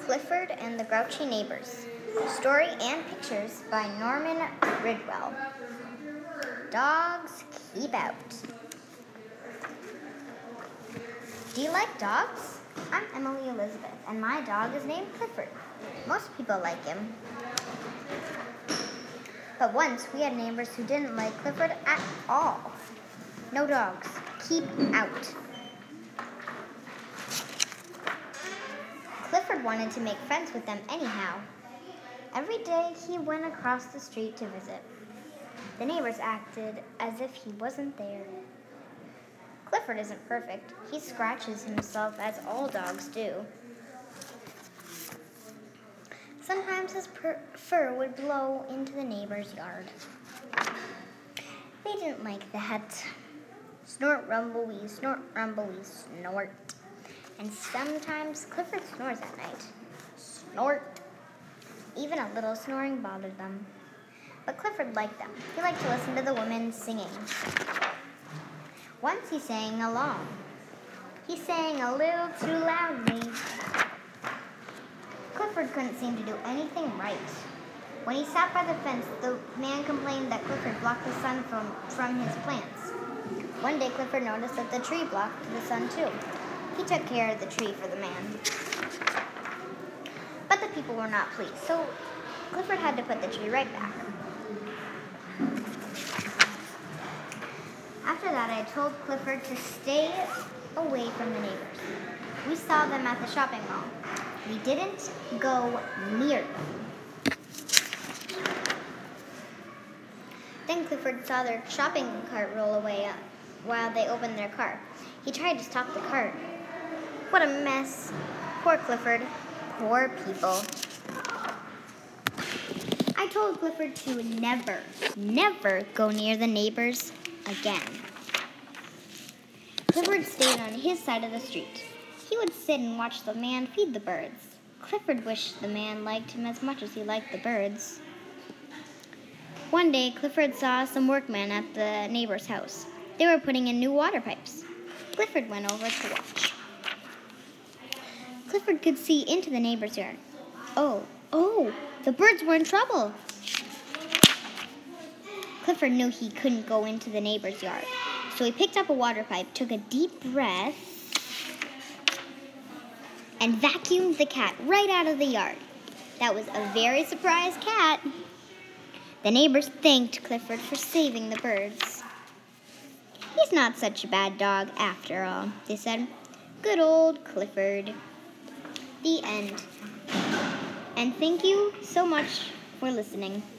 Clifford and the Grouchy Neighbors. Story and pictures by Norman Ridwell. Dogs keep out. Do you like dogs? I'm Emily Elizabeth, and my dog is named Clifford. Most people like him. But once we had neighbors who didn't like Clifford at all. No dogs. Keep out. Clifford wanted to make friends with them anyhow. Every day he went across the street to visit. The neighbors acted as if he wasn't there. Clifford isn't perfect. He scratches himself as all dogs do. Sometimes his fur would blow into the neighbor's yard. They didn't like that. Snort, rumble, wee, snort. And sometimes Clifford snores at night. Snort. Even a little snoring bothered them. But Clifford liked them. He liked to listen to the women singing. Once he sang along. He sang a little too loudly. Clifford couldn't seem to do anything right. When he sat by the fence, the man complained that Clifford blocked the sun from his plants. One day, Clifford noticed that the tree blocked the sun too. He took care of the tree for the man. But the people were not pleased, so Clifford had to put the tree right back. After that, I told Clifford to stay away from the neighbors. We saw them at the shopping mall. We didn't go near them. Then Clifford saw their shopping cart roll away while they opened their car. He tried to stop the cart. What a mess. Poor Clifford. Poor people. I told Clifford to never go near the neighbors again. Clifford stayed on his side of the street. He would sit and watch the man feed the birds. Clifford wished the man liked him as much as he liked the birds. One day, Clifford saw some workmen at the neighbor's house. They were putting in new water pipes. Clifford went over to watch. Clifford could see into the neighbor's yard. Oh, the birds were in trouble. Clifford knew he couldn't go into the neighbor's yard, so he picked up a water pipe, took a deep breath, and vacuumed the cat right out of the yard. That was a very surprised cat. The neighbors thanked Clifford for saving the birds. He's not such a bad dog after all, they said. Good old Clifford. The end. And thank you so much for listening.